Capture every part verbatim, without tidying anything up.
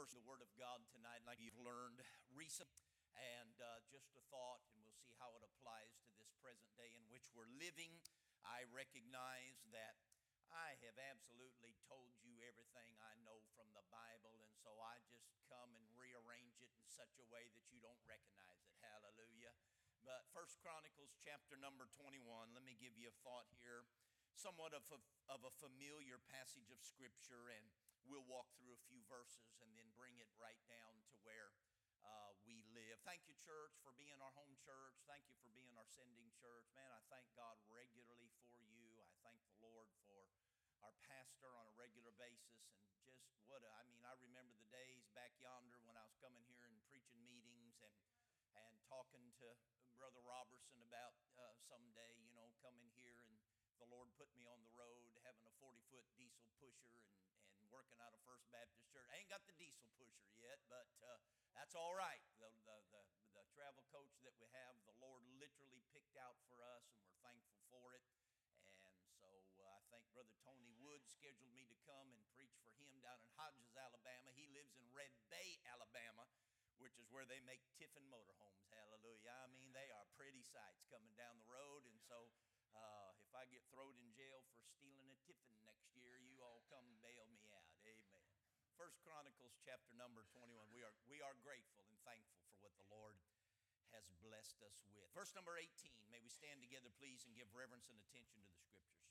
first the Word of God tonight, like you've learned recently, and uh, just a thought, and we'll see how it applies to this present day in which we're living. I recognize that I have absolutely told you everything I know from the Bible, and so I just come and rearrange it in such a way that you don't recognize it. Hallelujah. But First Chronicles chapter number twenty-one, let me give you a thought here, somewhat of a, of a familiar passage of Scripture, and we'll walk through a few verses and then bring it right down to where uh, we live. Thank you, church, for being our home church. Thank you for being our sending church. Man, I thank God regularly for you. I thank the Lord for our pastor on a regular basis. And just what, a, I mean, I remember the days back yonder when I was coming here and preaching meetings and and talking to Brother Robertson about uh, someday, you know, coming here, and the Lord put me on the road having a forty-foot diesel pusher and, and working out of First Baptist Church. I ain't got the diesel pusher yet, but uh, that's all right. The, the, the, the travel coach that we have, the Lord literally picked out for us, and we're thankful for it. And so uh, I think Brother Tony Wood scheduled me to come and preach for him down in Hodges, Alabama. He lives in Red Bay, Alabama, which is where they make Tiffin motorhomes. Hallelujah. I mean, they are pretty sights coming down the road. And so uh, if I get thrown in jail for stealing a Tiffin next year, you all come bail me out. Amen. First Chronicles chapter number twenty-one. We are, we are grateful and thankful for what the Lord has blessed us with. Verse number eighteen. May we stand together, please, and give reverence and attention to the Scriptures.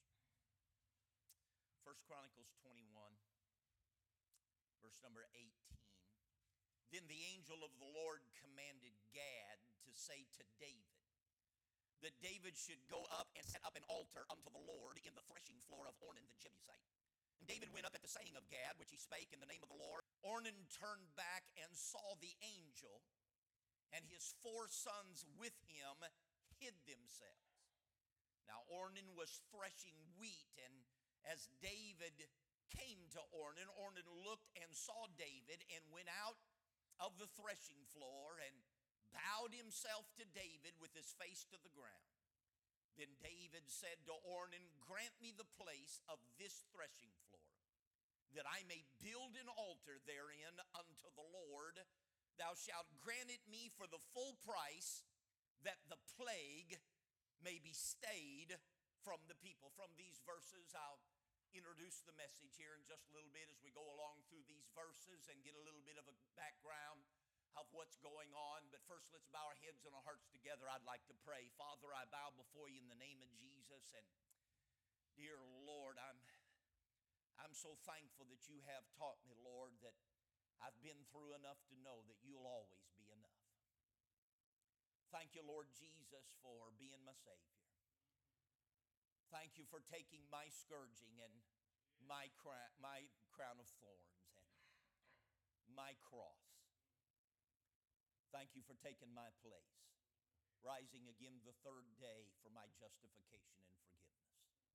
First Chronicles twenty-one, verse number eighteen. Then the angel of the Lord commanded Gad to say to David that David should go up and set up an altar unto the Lord in the threshing floor of Ornan the Jebusite. And David went up at the saying of Gad, which he spake in the name of the Lord. Ornan turned back and saw the angel, and his four sons with him hid themselves. Now Ornan was threshing wheat, and as David came to Ornan, Ornan looked and saw David and went out of the threshing floor and bowed himself to David with his face to the ground. Then David said to Ornan, grant me the place of this threshing floor, that I may build an altar therein unto the Lord. Thou shalt grant it me for the full price, that the plague may be stayed from the people. From these verses, I'll introduce the message here in just a little bit as we go along through these verses and get a little bit of a background of what's going on. But first, let's bow our heads and our hearts together. I'd like to pray. Father, I bow before you in the name of Jesus. And dear Lord, I'm, I'm so thankful that you have taught me, Lord, that I've been through enough to know that you'll always be enough. Thank you, Lord Jesus, for being my Savior. Thank you for taking my scourging and my crown, my crown of thorns and my cross. Thank you for taking my place, rising again the third day for my justification and forgiveness.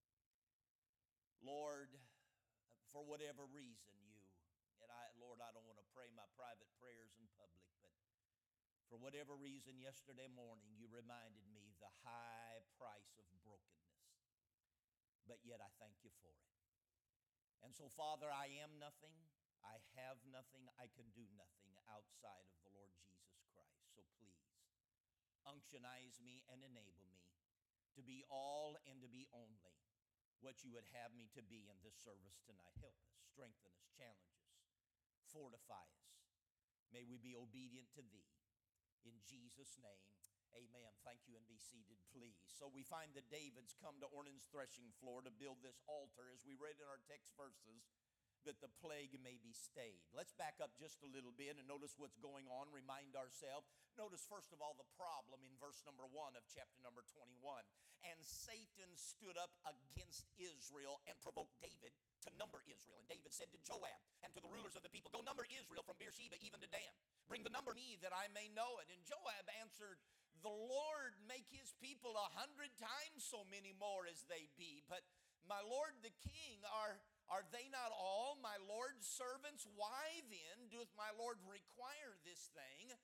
Lord, for whatever reason you, and I, Lord, I don't want to pray my private prayers in public, but for whatever reason yesterday morning you reminded me the high price of brokenness. But yet I thank you for it. And so, Father, I am nothing, I have nothing, I can do nothing outside of the Lord Jesus Christ. So please, unctionize me and enable me to be all and to be only what you would have me to be in this service tonight. Help us, strengthen us, challenge us, fortify us. May we be obedient to thee. In Jesus' name, amen. Thank you, and be seated, please. So we find that David's come to Ornan's threshing floor to build this altar, as we read in our text verses, that the plague may be stayed. Let's back up just a little bit and notice what's going on, remind ourselves. Notice, first of all, the problem in verse number one of chapter number twenty-one. And Satan stood up against Israel and provoked David to number Israel. And David said to Joab and to the rulers of the people, go number Israel from Beersheba even to Dan. Bring the number me that I may know it. And Joab answered, the Lord make his people a hundred times so many more as they be. But my Lord the king, are, are they not all my Lord's servants? Why then doth my Lord require this thing?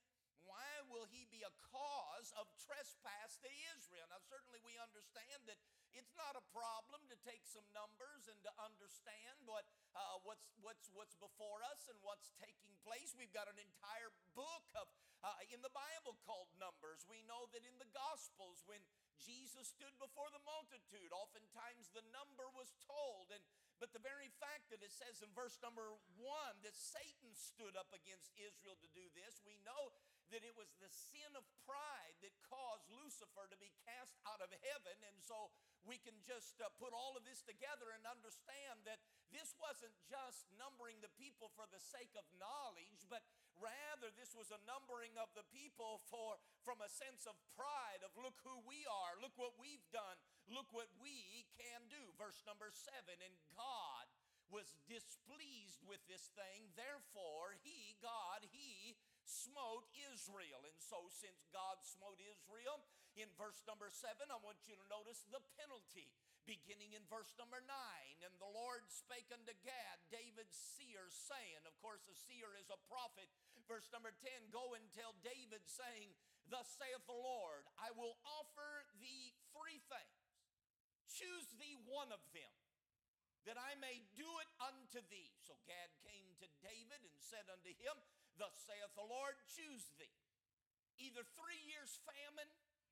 why will he be a cause of trespass to Israel? Now, certainly we understand that it's not a problem to take some numbers and to understand what uh, what's what's what's before us and what's taking place. We've got an entire book of uh, in the Bible called Numbers. We know that in the Gospels, when Jesus stood before the multitude, oftentimes the number was told, and but the very fact that it says in verse number one that Satan stood up against Israel to do this, we know that it was the sin of pride that caused Lucifer to be cast out of heaven. And so we can just uh, put all of this together and understand that this wasn't just numbering the people for the sake of knowledge, but rather this was a numbering of the people for from a sense of pride of look who we are, look what we've done, look what we can do. Verse number seven, and God was displeased with this thing, therefore he, God, he smote Israel. And so since God smote Israel, in verse number seven, I want you to notice the penalty, beginning in verse number nine. And the Lord spake unto Gad, David's seer, saying, of course a seer is a prophet. Verse number ten, go and tell David, saying, thus saith the Lord, I will offer thee three things. Choose thee one of them, that I may do it unto thee. So Gad came to David and said unto him, thus saith the Lord, choose thee either three years famine,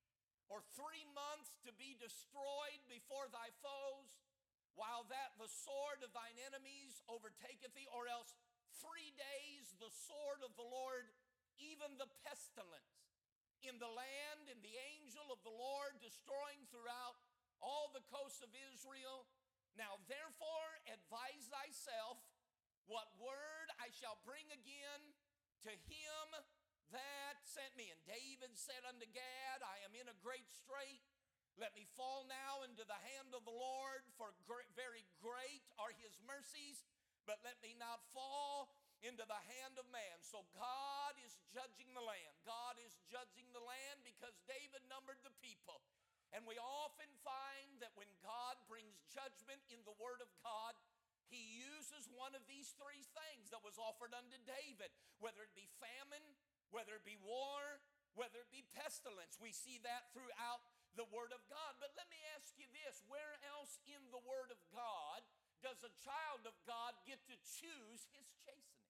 or three months to be destroyed before thy foes, while that the sword of thine enemies overtaketh thee, or else three days the sword of the Lord, even the pestilence in the land, and the angel of the Lord destroying throughout all the coasts of Israel. Now therefore advise thyself what word I shall bring again to him that sent me. And David said unto Gad, I am in a great strait. Let me fall now into the hand of the Lord, for very great are his mercies, but let me not fall into the hand of man. So God is judging the land. God is judging the land because David numbered the people. And we often find that when God brings judgment in the word of God, he uses one of these three things that was offered unto David, whether it be famine, whether it be war, whether it be pestilence. We see that throughout the word of God. But let me ask you this, where else in the word of God does a child of God get to choose his chastening?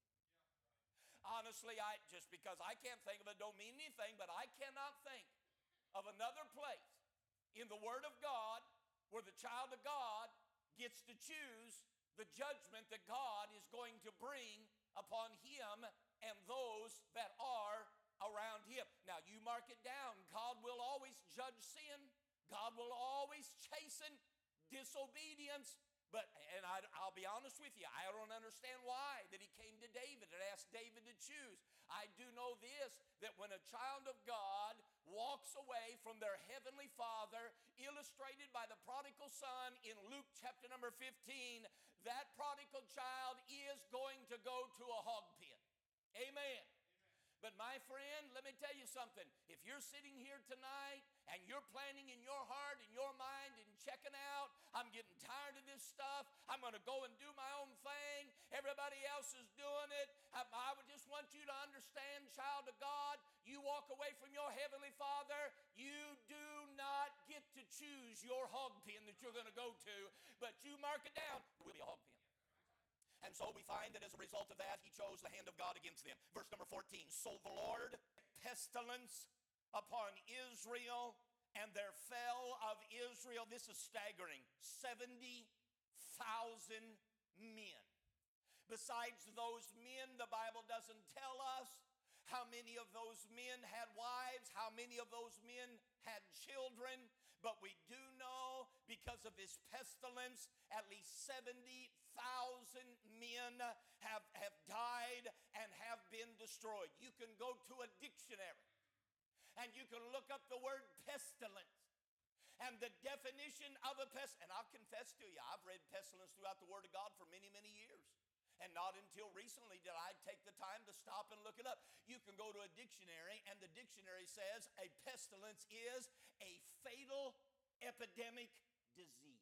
Honestly, I just because I can't think of it don't mean anything, but I cannot think of another place in the word of God where the child of God gets to choose the judgment that God is going to bring upon him and those that are around him. Now you mark it down, God will always judge sin. God will always chasten disobedience. But, and I, I'll be honest with you, I don't understand why that he came to David and asked David to choose. I do know this, that when a child of God walks away from their heavenly Father, illustrated by the prodigal son in Luke chapter number fifteen, that prodigal child is going to go to a hog pen. Amen. But my friend, let me tell you something. If you're sitting here tonight and you're planning in your heart and your mind and checking out, I'm getting tired of this stuff, I'm going to go and do my own thing, everybody else is doing it, I, I would just want you to understand, child of God, you walk away from your heavenly Father, you do not get to choose your hog pen that you're going to go to, but you mark it down, it will be a hog pen. And so we find that as a result of that, he chose the hand of God against them. Verse number fourteen, so the Lord pestilence upon Israel, and there fell of Israel, this is staggering, seventy thousand men. Besides those men, the Bible doesn't tell us how many of those men had wives, how many of those men had children, but we do know because of this pestilence, at least seventy thousand men have, have died and have been destroyed. You can go to a dictionary and you can look up the word pestilence and the definition of a pest. And I'll confess to you, I've read pestilence throughout the Word of God for many, many years. And not until recently did I take the time to stop and look it up. You can go to a dictionary and the dictionary says a pestilence is a fatal epidemic disease.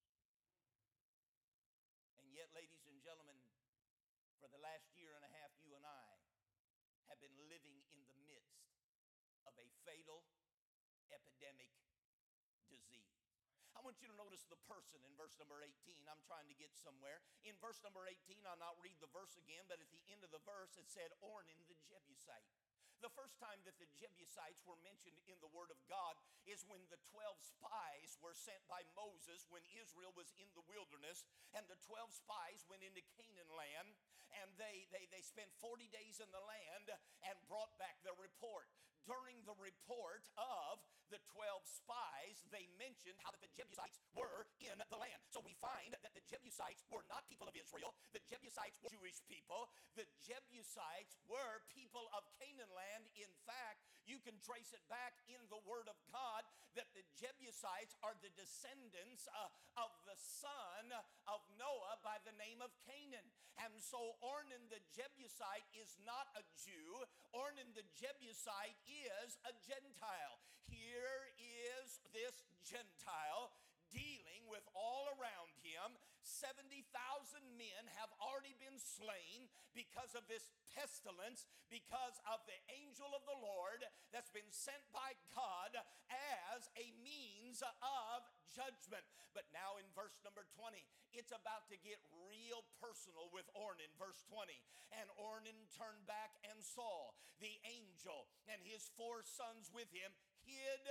And yet, ladies and gentlemen, for the last year and a half, you and I have been living in the midst fatal epidemic disease. I want you to notice the person in verse number eighteen. I'm trying to get somewhere. In verse number eighteen, I'll not read the verse again, but at the end of the verse it said, Ornan the Jebusite. The first time that the Jebusites were mentioned in the Word of God is when the twelve spies were sent by Moses when Israel was in the wilderness, and the twelve spies went into Canaan land, and they, they, they spent forty days in the land and brought back their report. During the report of the twelve spies, they mentioned how that the Jebusites were in the land. So we find that the Jebusites were not people of Israel. The Jebusites were Jewish people. The Jebusites were people of Canaan land. In fact, you can trace it back in the Word of God that the Jebusites are the descendants uh, of the son of Noah by the name of Canaan. And so Ornan the Jebusite is not a Jew. Ornan the Jebusite is a Gentile. Here is this Gentile dealing with all around him. seventy thousand men have already been slain because of this pestilence, because of the angel of the Lord that's been sent by God as a means of judgment. But now in verse number twenty, it's about to get real personal with Ornan. Verse twenty, and Ornan turned back and saw the angel and his four sons with him hid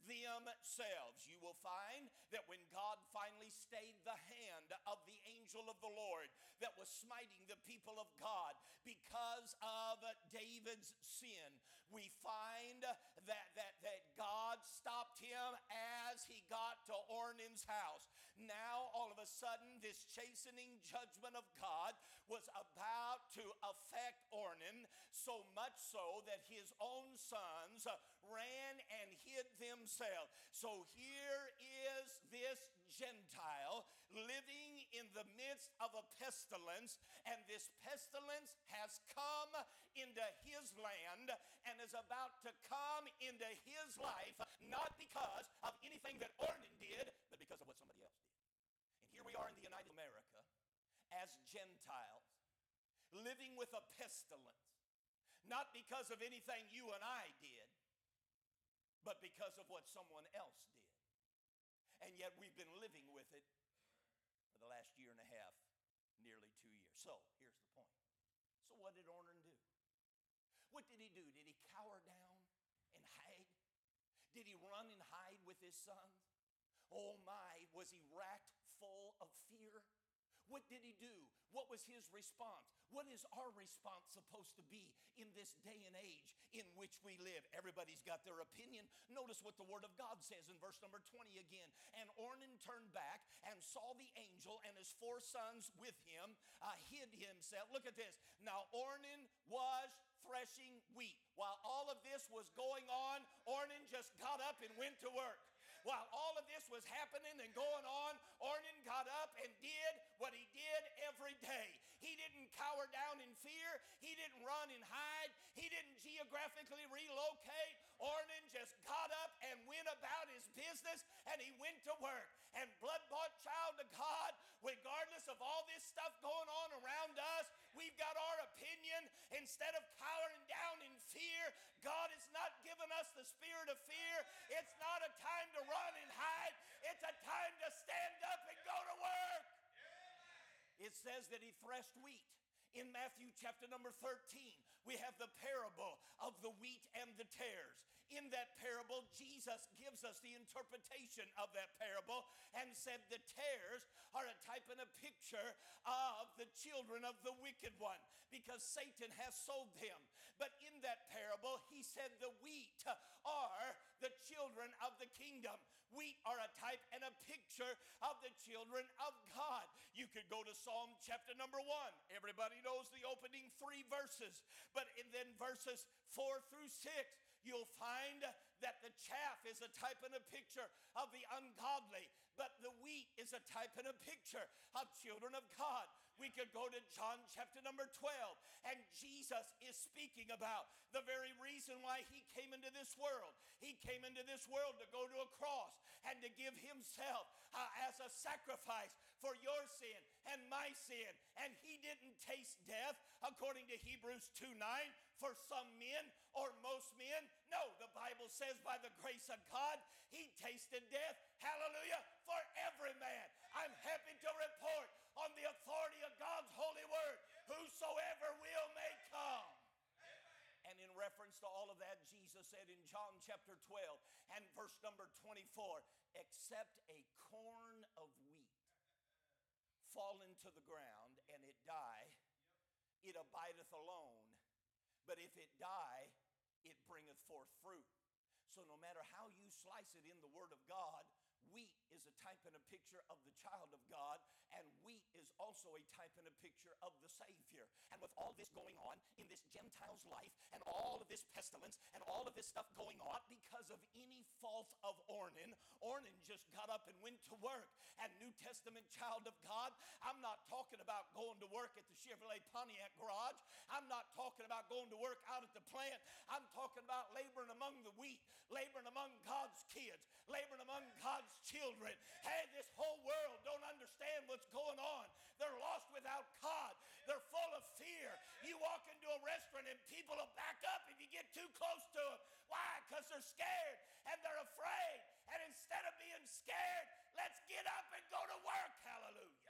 themselves. You will find that when God finally stayed the hand of the angel of the Lord that was smiting the people of God because of David's sin, we find that, that, that God stopped him as he got to Ornan's house. Now, all of a sudden, this chastening judgment of God was about to affect Ornan, so much so that his own sons ran and hid themselves. So here is this Gentile living in the midst of a pestilence, and this pestilence has come into his land and is about to come into his life, not because of anything that Ornan did, but because of what somebody else did. And here we are in the United America as Gentiles, living with a pestilence, not because of anything you and I did, but because of what someone else did. And yet we've been living with it for the last year and a half, nearly two years. So here's the point. So what did Ornan do? What did he do? Did he cower down and hide? Did he run and hide with his sons? Oh my, was he racked full of fear? What did he do? What was his response? What is our response supposed to be in this day and age in which we live? Everybody's got their opinion. Notice what the Word of God says in verse number twenty again. And Ornan turned back and saw the angel and his four sons with him, uh, hid himself. Look at this. Now Ornan was threshing wheat. While all of this was going on, Ornan just got up and went to work. While all of this was happening and going on, Ornan got up and did what he did every day. He didn't cower down in fear. He didn't run and hide. He didn't geographically relocate. Ornan just got up and went about his business, and he went to work. And blood-bought child of God, regardless of all this stuff going on around us, we've got our opinion. Instead of cowering down in fear, God has not given us the spirit of fear. It's not a time to run and hide. It's a time to stand up and go to work. It says that he threshed wheat. In Matthew chapter number thirteen, we have the parable of the wheat and the tares. In that parable, Jesus gives us the interpretation of that parable and said the tares are a type and a picture of the children of the wicked one, because Satan has sold them. But in that parable, he said the wheat are the children of the kingdom. Wheat are a type and a picture of the children of God. You could go to Psalm chapter number one. Everybody knows the opening three verses. But in then verses four through six, you'll find that the chaff is a type and a picture of the ungodly, but the wheat is a type and a picture of children of God. We could go to John chapter number twelve, and Jesus is speaking about the very reason why he came into this world. He came into this world to go to a cross and to give himself uh, as a sacrifice for your sin and my sin. And he didn't taste death, according to Hebrews two nine, for some men or most men. No, the Bible says by the grace of God, he tasted death, hallelujah, for every man. I'm happy to report on the authority of God's holy word, whosoever will may come. And in reference to all of that, Jesus said in John chapter twelve and verse number twenty-four, except a corn of wheat fall into the ground and it die, it abideth alone. But if it die, it bringeth forth fruit. So no matter how you slice it in the Word of God, wheat is a type and a picture of the child of God, and wheat is also a type and a picture of the Savior. And with all this going on in this Gentile's life, and all of this pestilence, and all of this stuff going on because of any fault of Ornan, Ornan just got up and went to work. And New Testament child of God, I'm not talking about going to work at the Chevrolet Pontiac garage. I'm not talking about going to work out at the plant. I'm talking about laboring among the wheat, laboring among God's kids, laboring among God's children. Hey, this whole world don't understand what's going on. They're lost without God. They're full of fear. You walk into a restaurant and people will back up if you get too close to them. Why? Because they're scared and they're afraid. And instead of being scared, let's get up and go to work. Hallelujah.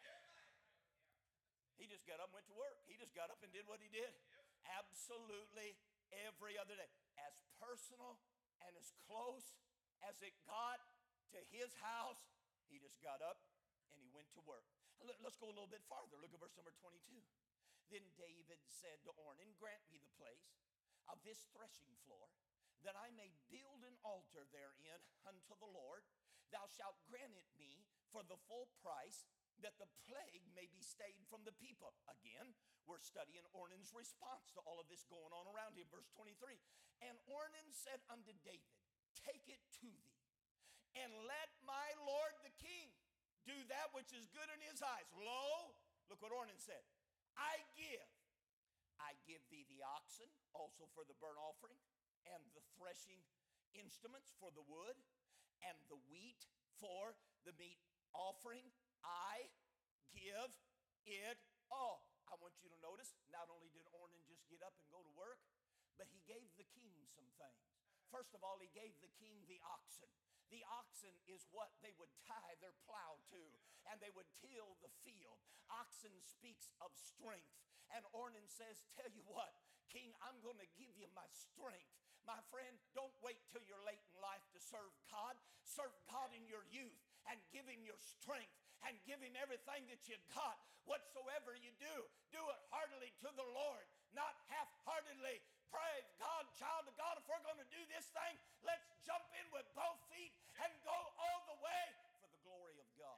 He just got up and went to work. He just got up and did what he did. Absolutely every other day. As personal and as close as it got to his house, he just got up and he went to work. Let's go a little bit farther. Look at verse number twenty-two. Then David said to Ornan, grant me the place of this threshing floor, that I may build an altar therein unto the Lord. Thou shalt grant it me for the full price, that the plague may be stayed from the people. Again, we're studying Ornan's response to all of this going on around him. Verse twenty-three. And Ornan said unto David, take it to thee, and let my lord the king do that which is good in his eyes. Lo, look what Ornan said. I give. I give thee the oxen also for the burnt offering, and the threshing instruments for the wood, and the wheat for the meat offering. I give it all. I want you to notice, not only did Ornan just get up and go to work, but he gave the king some things. First of all, he gave the king the oxen. The oxen is what they would tie their plow to, and they would till the field. Oxen speaks of strength. And Ornan says, tell you what, King, I'm going to give you my strength. My friend, don't wait till you're late in life to serve God. Serve God in your youth and give him your strength and give him everything that you got. Whatsoever you do, do it heartily to the Lord, not half-heartedly. Praise God, child of God, if we're going to do this thing, let's jump in with both feet and go all the way for the glory of God.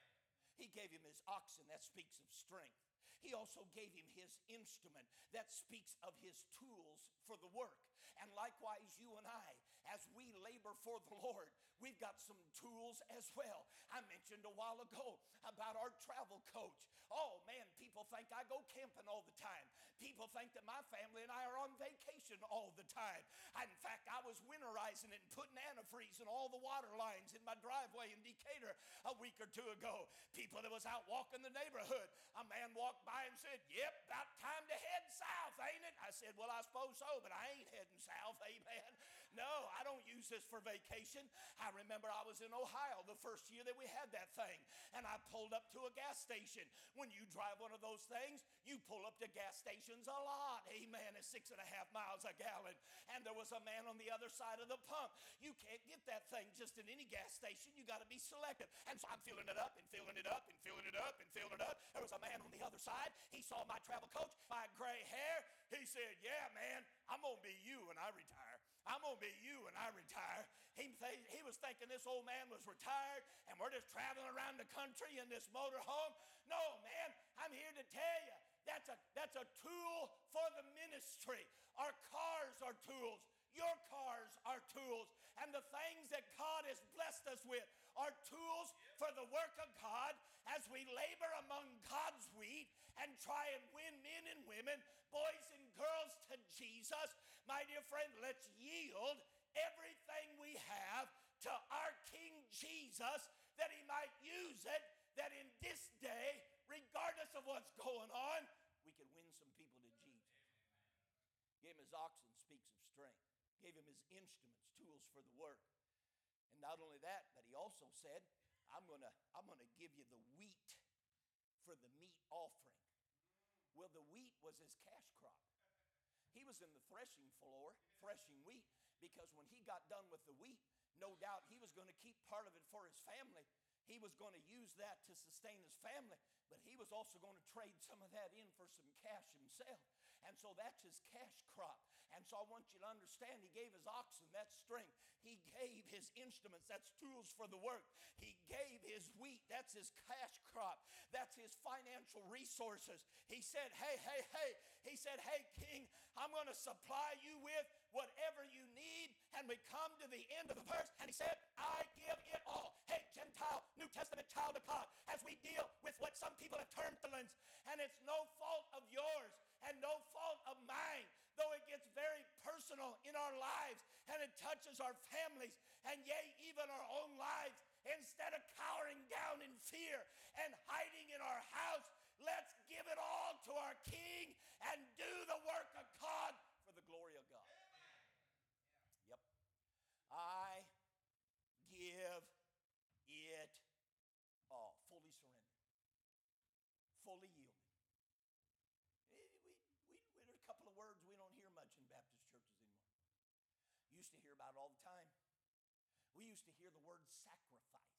He gave him his oxen, that speaks of strength. He also gave him his instrument, that speaks of his tools for the work. And likewise, you and I, as we labor for the Lord, we've got some tools as well. I mentioned a while ago about our travel coach. Oh man, people think I go camping all the time. People think that my family and I are on vacation all the time. In fact, I was winterizing it and putting antifreeze in all the water lines in my driveway in Decatur a week or two ago. People that was out walking the neighborhood, a man walked by and said, yep, about time to head south, ain't it? I said, well, I suppose so, but I ain't heading south, amen. No, I don't use this for vacation. I remember I was in Ohio the first year that we had that thing, and I pulled up to a gas station. When you drive one of those things, you pull up to gas stations a lot, amen, at six and a half miles a gallon. And there was a man on the other side of the pump. You can't get that thing just in any gas station. You got to be selective. And so I'm filling it up and filling it up and filling it up and filling it up. There was a man on the other side. He saw my travel coach, my gray hair. He said, yeah, man, I'm going to be you when I retire. I'm going to be you when I retire. He, th- he was thinking this old man was retired and we're just traveling around the country in this motorhome. No, man, I'm here to tell you, that's a, that's a tool for the ministry. Our cars are tools. Your cars are tools. And the things that God has blessed us with are tools for the work of God as we labor among God's wheat and try and win men and women, boys and girls to Jesus. My dear friend, let's yield everything we have to our King Jesus, that he might use it, that in this day, regardless of what's going on, we can win some people to Jesus. Gave him his oxen, speaks of strength. Gave him his instruments, tools for the work. And not only that, but he also said, I'm gonna, I'm gonna give you the wheat for the meat offering. Well, the wheat was his cash crop. He was in the threshing floor, threshing wheat, because when he got done with the wheat, no doubt he was going to keep part of it for his family. He was going to use that to sustain his family, but he was also going to trade some of that in for some cash himself. And so that's his cash crop. And so I want you to understand, he gave his oxen, that's strength. He gave his instruments, that's tools for the work. He gave his wheat, that's his cash crop. That's his financial resources. He said, hey, hey, hey. He said, hey, king, I'm going to supply you with whatever you need. And we come to the end of the verse, and he said, I give it all. Hey, Gentile, New Testament child of God, as we deal with what some people have termed violence, and it's no fault of yours and no fault of mine, though it gets very personal in our lives and it touches our families and yea, even our own lives. Instead of cowering down in fear and hiding in our house, let's give it all to our King and do the work of God for the glory of God. Yep. I give it all. Fully surrendered. Fully yielded. We, we, we, we, a couple of words we don't hear much in Baptist churches anymore. Used to hear about it all the time. We used to hear the word sacrifice.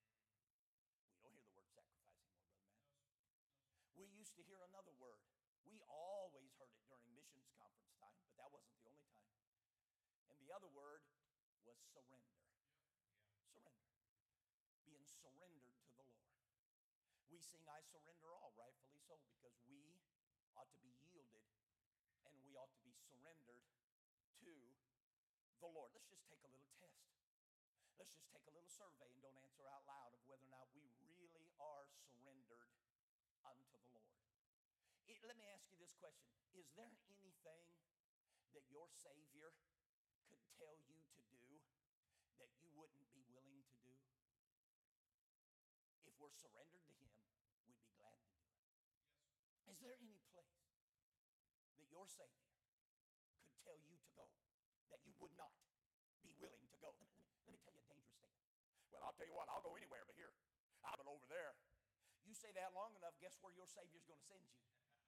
We don't hear the word sacrifice anymore, Brother Matt. We used to hear another word. We always heard it during missions conference time, but that wasn't the only time. And the other word was surrender. Surrender. Being surrendered to the Lord. We sing, I surrender all, rightfully so, because we ought to be yielded and we ought to be surrendered to the Lord. Let's just take a little test. Let's just take a little survey and don't answer out loud of whether or not we really are surrendered unto the Lord. It, let me ask you this question. Is there anything that your Savior could tell you to do that you wouldn't be willing to do? If we're surrendered to Him, we'd be glad to do it. Yes. Is there any place that your Savior could tell you to go that you would not be willing to go? Let me, let me, let me tell you a dangerous statement. Well, I'll tell you what, I'll go anywhere but here. I've been over there. You say that long enough, guess where your Savior's going to send you?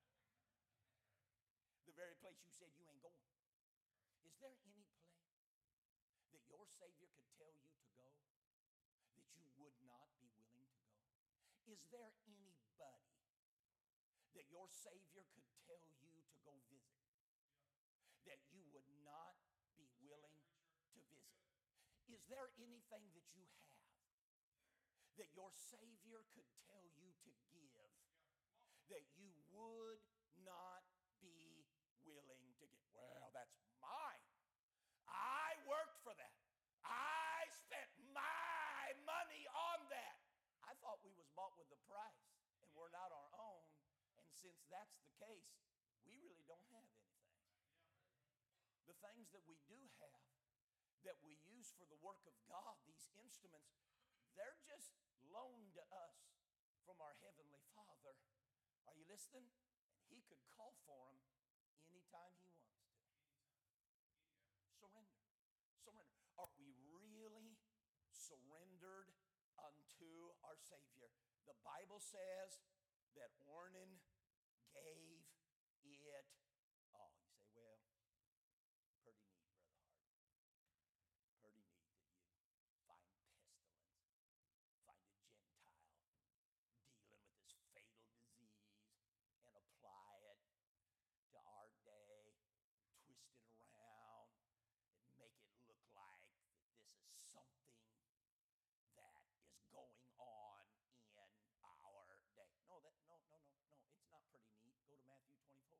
The very place you said you ain't going. Is there any place that your Savior could tell you to go that you would not be willing to go? Is there anybody that your Savior could tell you to go visit that you would not be willing to visit? Is there anything that you have that your Savior could tell you to give that you would not be willing to give? Well, that's mine. I worked for that. I spent my money on that. I thought we was bought with a price and we're not our own. And since that's the case, we really don't have anything. The things that we do have that we use for the work of God, these instruments, they're just loaned to us from our Heavenly Father. Are you listening? And He could call for them anytime He wants to. Surrender. Surrender. Are we really surrendered unto our Savior? The Bible says that Ornan gave it all. You say, well, pretty neat, Brother Hart. Pretty neat that you find pestilence, find a Gentile dealing with this fatal disease and apply it to our day, twist it around and make it look like that this is something that is going on in our day. No, that no, no, no, no. It's not pretty neat. Go to Matthew twenty-four.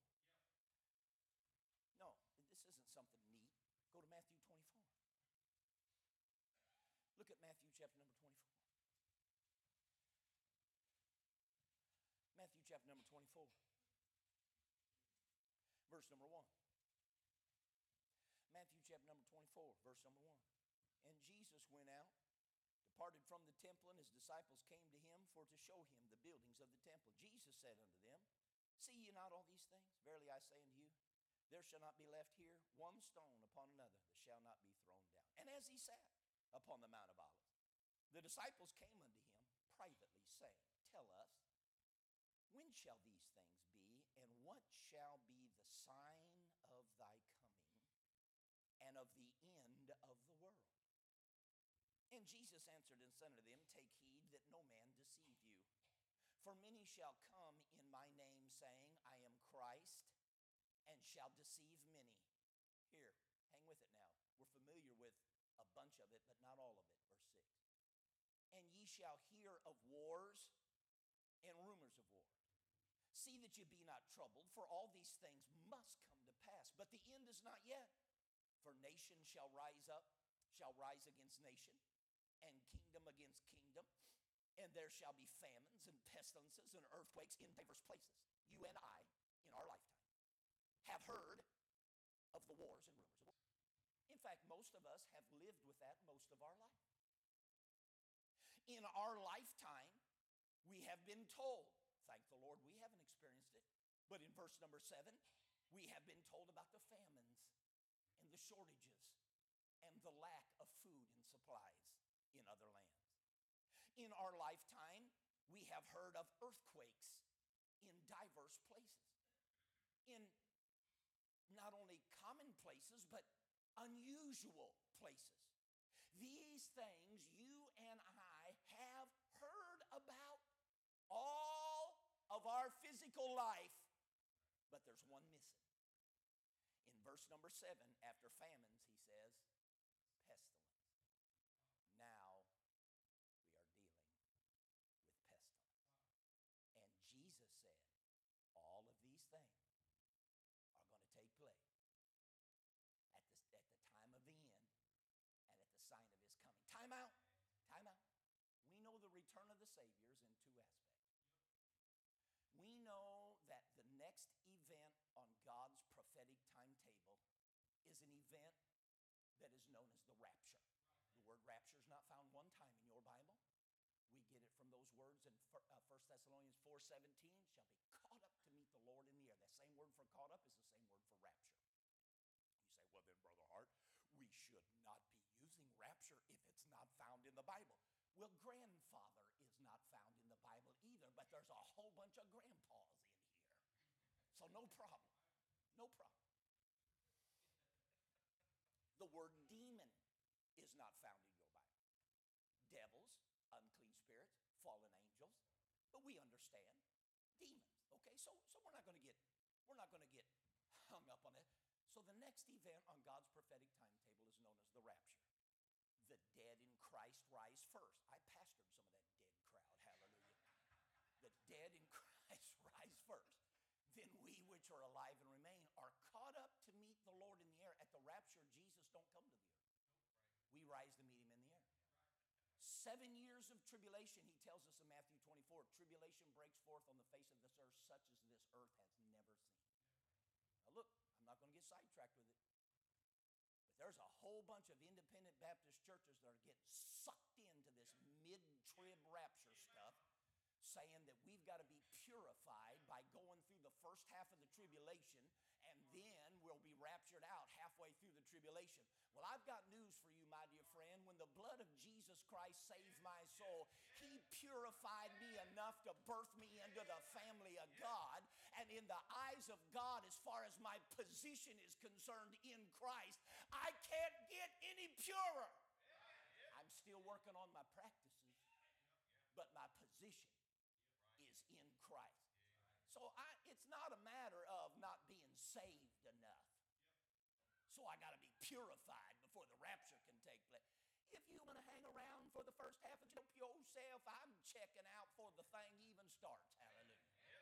No, this isn't something neat. Go to Matthew twenty-four. Look at Matthew chapter number twenty-four. Matthew chapter number twenty-four. Verse number one. Matthew chapter number twenty-four, verse number one. And Jesus went out to departed from the temple, and his disciples came to him for to show him the buildings of the temple. Jesus said unto them, See ye not all these things? Verily I say unto you, there shall not be left here one stone upon another that shall not be thrown down. And as he sat upon the Mount of Olives, the disciples came unto him privately, saying, Tell us, when shall these things be, and what shall be the sign of thy coming, and of the end of the world? And Jesus answered and said unto them, Take heed that no man deceive you. For many shall come in my name, saying, I am Christ, and shall deceive many. Here, hang with it now. We're familiar with a bunch of it, but not all of it. Verse six. And ye shall hear of wars and rumors of wars. See that ye be not troubled, for all these things must come to pass. But the end is not yet. For nation shall rise up, shall rise against nation, and kingdom against kingdom. And there shall be famines and pestilences and earthquakes in diverse places. You and I, in our lifetime, have heard of the wars and rumors of wars. In fact, most of us have lived with that most of our life. In our lifetime, we have been told, thank the Lord we haven't experienced it, but in verse number seven, we have been told about the famines and the shortages and the lack of food and supplies in other lands. In our lifetime, we have heard of earthquakes in diverse places. In not only common places, but unusual places. These things you and I have heard about all of our physical life, but there's one missing. In verse number seven, after famines, he says, pestilence. Now we are dealing with pestilence. And Jesus said, all of these things are going to take place at the, at the time of the end and at the sign of his coming. Time out. Time out. We know the return of the Savior is in two aspects. We know that the next event on God's prophetic timetable is an event that is known as the rapture. The word rapture is not found one time in your Bible. We get it from those words in First Thessalonians four seventeen, shall be caught up to meet the Lord in the air. That same word for caught up is the same word for rapture. You say, well then, Brother Hart, we should not be using rapture if it's not found in the Bible. Well, grandfather is not found in the Bible either, but there's a whole bunch of grandpas in here. So no problem. No problem. The word demon is not found in your Bible. Devils, unclean spirits, fallen angels, but we understand demons. Okay, so so we're not going to get we're not going to get hung up on it. So the next event on God's prophetic timetable is known as the rapture. The dead in Christ rise first. I pastored some of that dead crowd. Hallelujah. The dead in Christ rise first. Then we which are alive and remain are caught up to meet the Lord in the air. At the rapture, Jesus don't come to the earth. We rise to meet him in the air. Seven years of tribulation, he tells us in Matthew twenty-four, tribulation breaks forth on the face of this earth, such as this earth has never seen. Now look, I'm not going to get sidetracked with it. But there's a whole bunch of independent Baptist churches that are getting sucked into this mid-trib rapture stuff, saying that we've got to be purified by going through the first half of the tribulation, and then we'll be raptured out halfway through the tribulation. Well, I've got news for you, my dear friend. When the blood of Jesus Christ saved my soul, he purified me enough to birth me into the family of God. And in the eyes of God, as far as my position is concerned in Christ, I can't get any purer. I'm still working on my practices, but my position is in Christ. So I, it's not a matter of not being saved enough. So I got to be purified before the rapture can take place. If you want to hang around for the first half and help yourself, I'm checking out before the thing even starts. Hallelujah.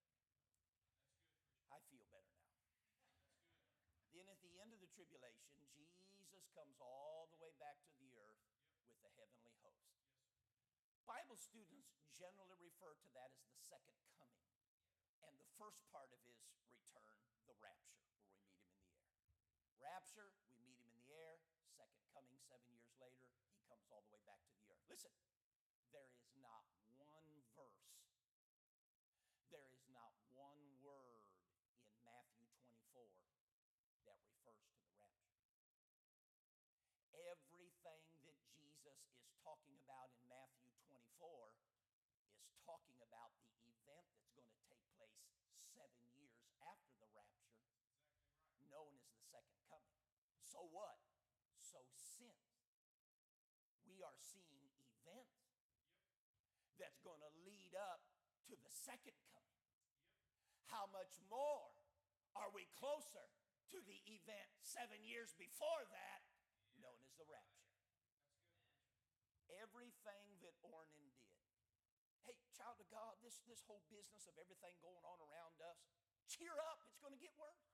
I feel better now. Then at the end of the tribulation, Jesus comes all the way back to the earth with the heavenly host. Bible students generally refer to that as the second coming. And the first part of his return, the rapture, where we meet him in the air. Rapture, we meet him in the air. Second coming, seven years later, he comes all the way back to the earth. Listen, there is not one verse, there is not one word in Matthew twenty-four that refers to the rapture. Everything that Jesus is talking about in Matthew twenty-four is talking about the event that's going to take place seven years after the rapture, known as the second coming. So what? So since we are seeing events that's going to lead up to the second coming, how much more are we closer to the event seven years before that, known as the rapture? Everything that Ornan did. Hey, child of God, this, this whole business of everything going on around us, cheer up, it's going to get worse.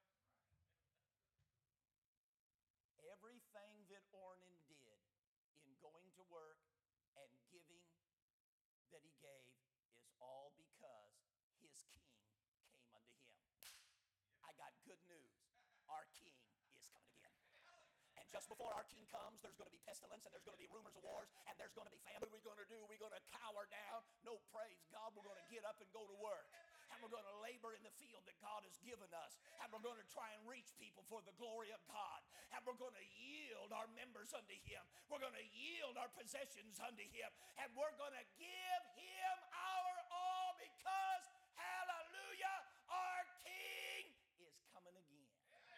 Everything that Ornan did in going to work and giving that he gave is all because his king came unto him. I got good news. Our king is coming again. And just before our king comes, there's going to be pestilence, and there's going to be rumors of wars, and there's going to be famine. What are we going to do? We're going to cower down. No, praise God. We're going to get up and go to work. And we're going to labor in the field that God has given us. And we're going to try and reach people for the glory of God. And we're going to yield our members unto him. We're going to yield our possessions unto him. And we're going to give him our all because, hallelujah, our king is coming again.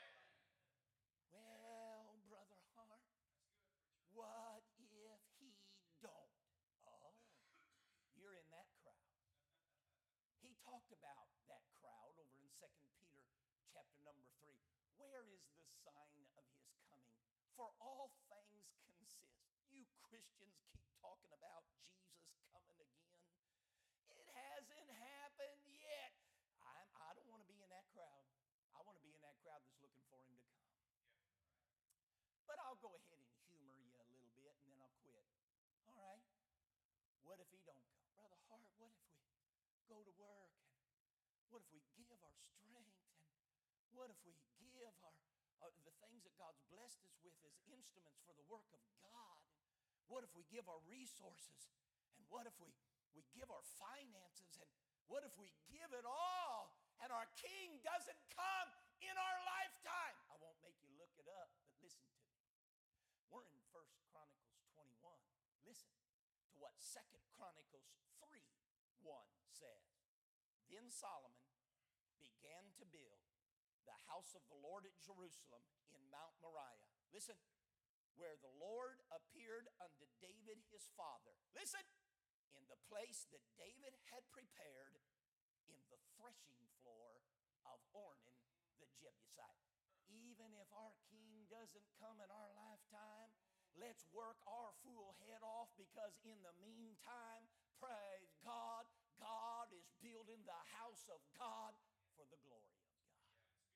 Well, Brother Hart, what if he don't? Oh, you're in that crowd. He talked about that crowd over in Second Peter chapter number three. Where is the sign of his coming? For all things consist. You Christians keep talking about Jesus coming again. It hasn't happened yet. I'm, I don't want to be in that crowd. I want to be in that crowd that's looking for him to come. But I'll go ahead and humor you a little bit, and then I'll quit. All right. What if he don't come? Brother Hart, what if we go to work? And what if we give our strength? And what if we give our uh, the things that God's blessed us with as instruments for the work of God? And what if we give our resources? And what if we, we give our finances? And what if we give it all and our king doesn't come in our lifetime? I won't make you look it up, but listen to me. We're in First Chronicles twenty-one. Listen to what Second Chronicles three one says. Then Solomon began to build the house of the Lord at Jerusalem in Mount Moriah. Listen, where the Lord appeared unto David his father. Listen, in the place that David had prepared in the threshing floor of Ornan the Jebusite. Even if our king doesn't come in our lifetime, let's work our fool head off, because in the meantime, praise God, God is building the house of God for the glory of God.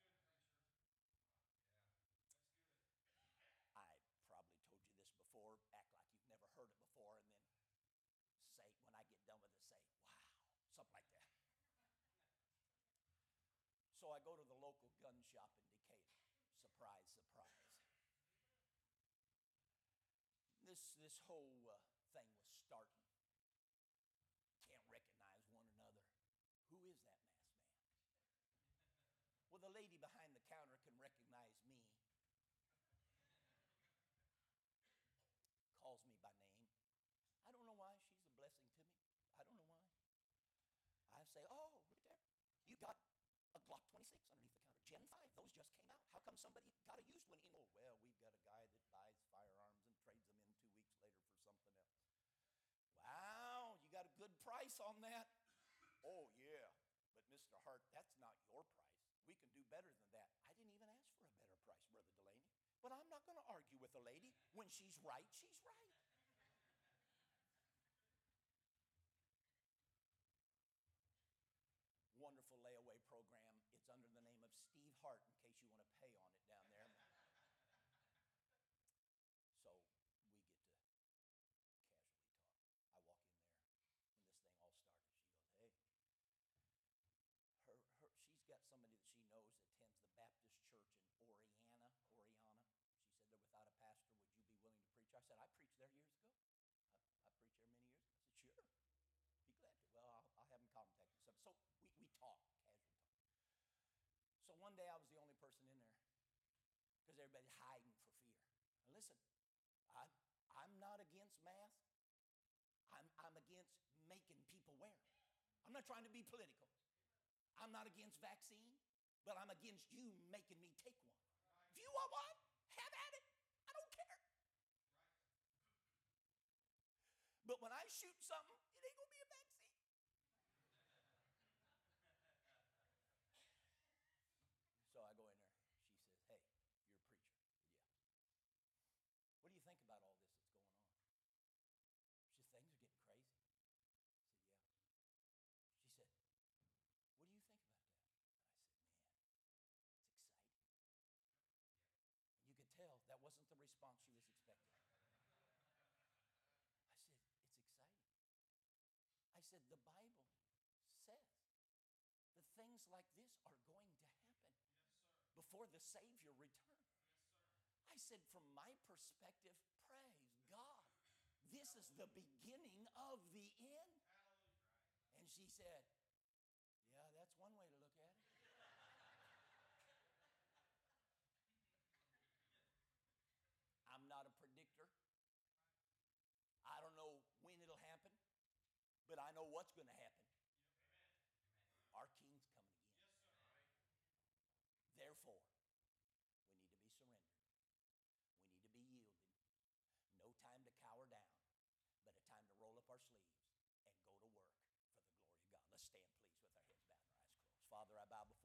I probably told you this before. Act like you've never heard it before, and then say, when I get done with it, say, wow, something like that. So I go to the local gun shop in Decatur. Surprise, surprise. This, this whole uh, thing was starting. Can't recognize one another. Who is that masked man? Well, the lady behind the counter can recognize me. Calls me by name. I don't know why. She's a blessing to me. I don't know why. I say, oh, right there. You got a Glock twenty-six underneath the counter. Gen five, those just came out. How come somebody got a used one in? Oh, well, we've got a guy that buys firearms and trades them in two weeks later for something else. Wow, you got a good price on that? Oh, yeah. But Mister Hart, that's not your price. We can do better than that. I didn't even ask for a better price, Brother Delaney. But I'm not going to argue with a lady. When she's right, she's right. Wonderful layaway program. It's under the name of Steve Hart, in case you want to pay on it down there. So we get to casually talk. I walk in there when this thing all started. She goes, hey, her, her, she's got somebody that she knows that attends the Baptist church in Oriana, Oriana. She said, they're without a pastor. Would you be willing to preach? I said, I preach there there years ago? I, I preached there many years ago. I said, sure. Be glad to. Well, I'll, I'll have him contact you. So we, we talked, casual talk. So one day I was the only person in there because everybody's hiding for fear. Now listen, I, I'm not against mask. I'm, I'm against making people wear them. I'm not trying to be political. I'm not against vaccine, but I'm against you making me take one. If you want one, have at it. I don't care. But when I shoot something, it ain't gonna be a vaccine. So I go in there. She says, hey, you're a preacher. I said, yeah. What do you think about all this that's going on? She said, things are getting crazy. I said, yeah. She said, what do you think about that? I said, man, it's exciting. And you could tell that wasn't the response she was expecting. I said, it's exciting. I said, the Bible says that things like this are going to happen before the Savior returns. I said, from my perspective, praise God. This is the beginning of the end. And she said, yeah, that's one way to look at it. I'm not a predictor. I don't know when it'll happen, but I know what's going to happen. Our King's coming again. Therefore, we need to be surrendered. We need to be yielded. No time to cower down, but a time to roll up our sleeves and go to work for the glory of God. Let's stand, please, with our heads bowed and our eyes closed. Father, I bow before